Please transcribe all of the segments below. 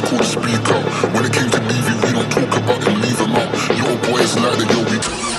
called a speaker. When it came to DV, we don't talk about him, leave him out. Little boys like that, yo, we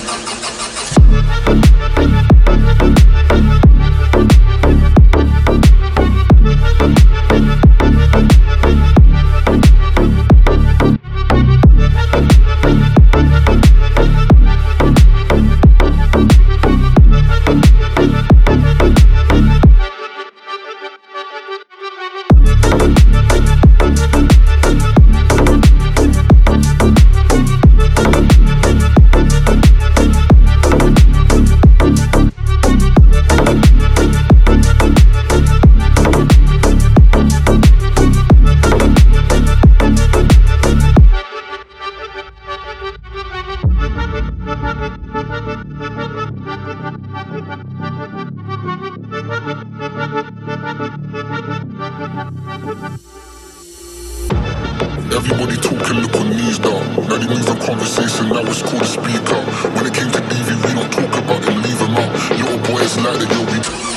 Everybody talking, look on knees down. Now they moving conversation, now it's called a speaker. When it came to DV, we don't talk about him, leave him out. Little boys like that, yo, we